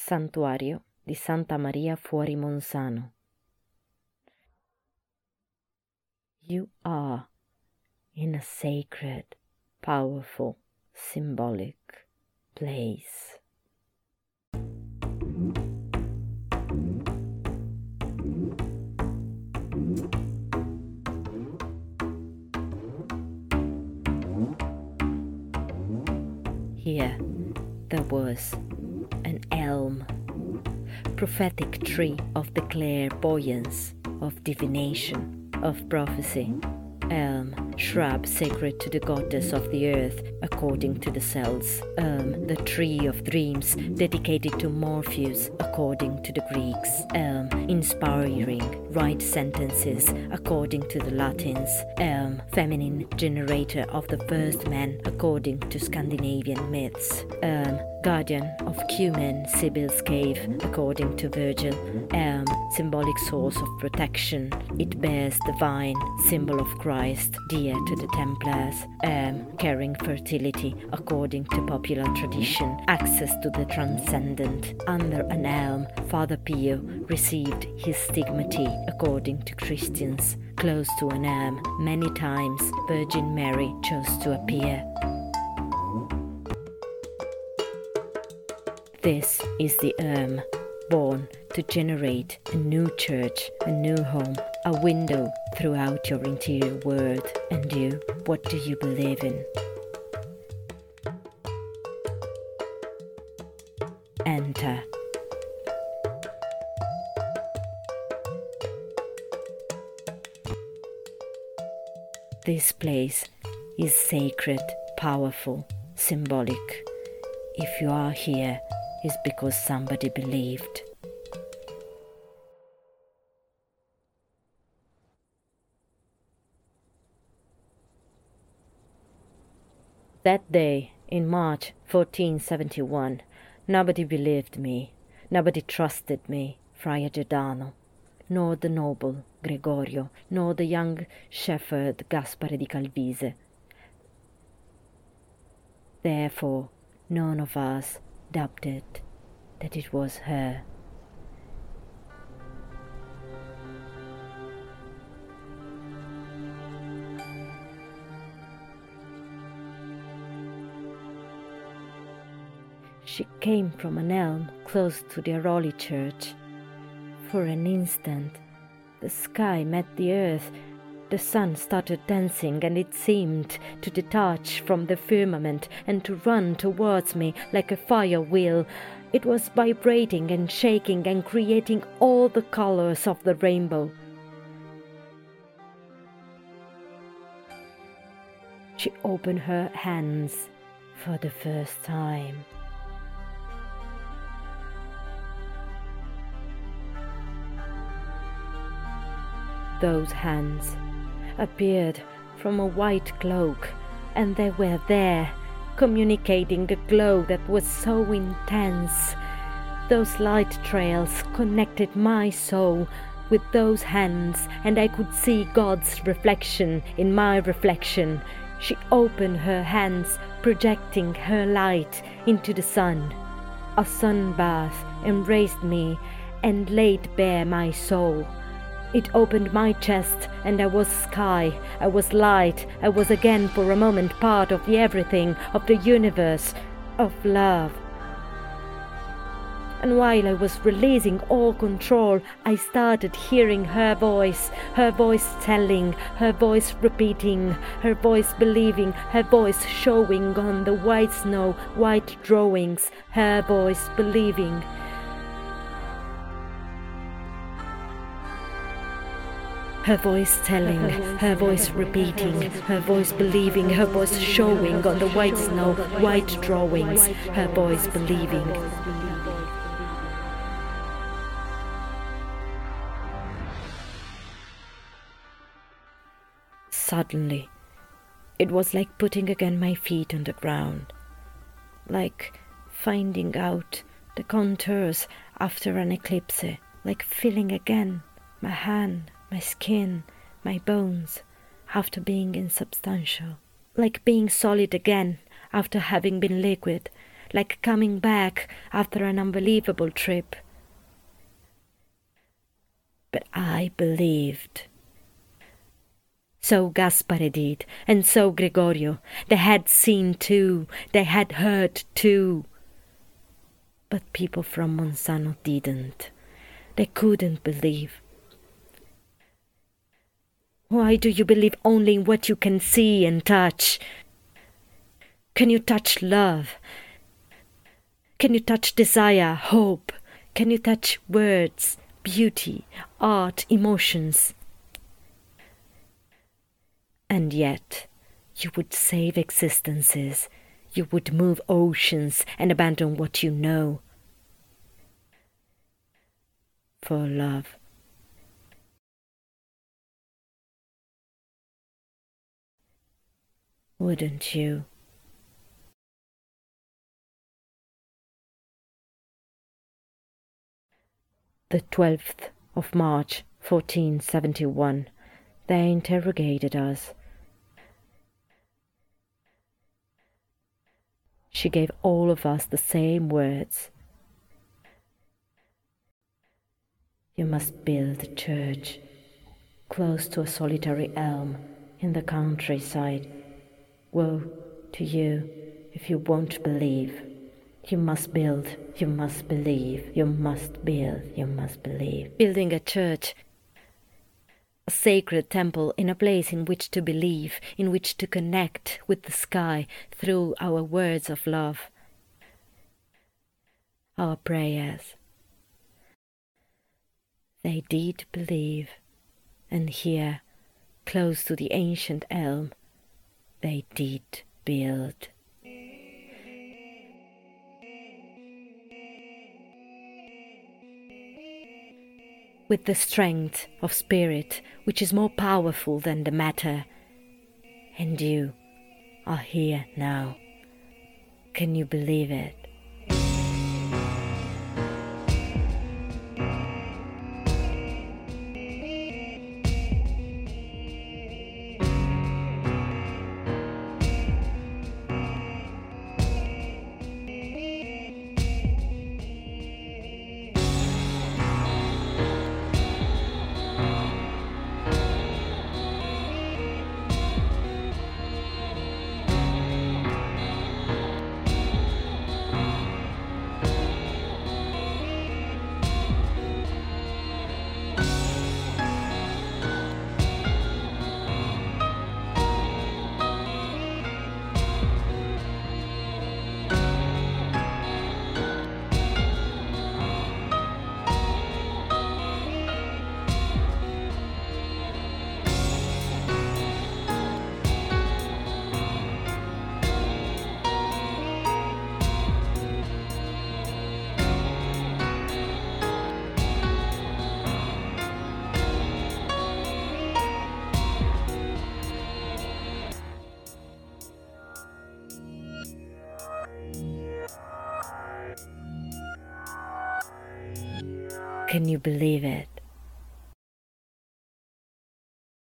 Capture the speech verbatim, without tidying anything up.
Santuario di Santa Maria fuori Monsano. You are in a sacred, powerful, symbolic place. Here there was an elm, prophetic tree of the clairvoyance, of divination, of prophecy. Elm, shrub sacred to the goddess of the earth according to the Celts. Elm, the tree of dreams dedicated to Morpheus according to the Greeks. Elm, inspiring right sentences according to the Latins. Elm, feminine generator of the first man according to Scandinavian myths. Elm, guardian of Cumen, Sibyl's cave according to Virgil. Elm, symbolic source of protection. It bears the vine, symbol of Christ, dear to the Templars. Elm, carrying fertility according to popular tradition. Access to the transcendent. Under an elm, Father Pio received his stigmate according to Christians. Close to an elm, many times Virgin Mary chose to appear. This is the elm, born to generate a new church, a new home, a window throughout your interior world. And you, what do you believe in? Enter. This place is sacred, powerful, symbolic. If you are here, it's because somebody believed. That day, in March fourteen seventy-one, nobody believed me, nobody trusted me, Friar Giordano, nor the noble Gregorio, nor the young shepherd Gaspare di Calvise. Therefore, none of us doubted that it was her. She came from an elm close to the Aroli church. For an instant, the sky met the earth, the sun started dancing, and it seemed to detach from the firmament and to run towards me like a fire wheel. It was vibrating and shaking and creating all the colors of the rainbow. She opened her hands for the first time. Those hands appeared from a white cloak, and they were there, communicating a glow that was so intense. Those light trails connected my soul with those hands, and I could see God's reflection in my reflection. She opened her hands, projecting her light into the sun. A sun bath embraced me and laid bare my soul. It opened my chest, and I was sky, I was light, I was again for a moment part of the everything, of the universe, of love. And while I was releasing all control, I started hearing her voice, her voice telling, her voice repeating, her voice believing, her voice showing on the white snow, white drawings, her voice believing. Her voice telling, her voice repeating, her voice believing, her voice showing on the white snow, white drawings, her voice believing. Suddenly, it was like putting again my feet on the ground, like finding out the contours after an eclipse, like feeling again my hand, my skin, my bones, after being insubstantial, like being solid again after having been liquid, like coming back after an unbelievable trip. But I believed. So Gaspare did, and so Gregorio. They had seen too, they had heard too. But people from Monsanto didn't. They couldn't believe. Why do you believe only in what you can see and touch? Can you touch love? Can you touch desire, hope? Can you touch words, beauty, art, emotions? And yet, you would save existences, you would move oceans and abandon what you know. For love. Wouldn't you? The twelfth of March, fourteen seventy-one. They interrogated us. She gave all of us the same words. You must build a church close to a solitary elm in the countryside. Woe to you if you won't believe. You must build, you must believe, you must build, you must believe. Building a church, a sacred temple in a place in which to believe, in which to connect with the sky through our words of love, our prayers. They did believe, and here, close to the ancient elm, they did build. With the strength of spirit which is more powerful than the matter. And you are here now. Can you believe it? Can you believe it?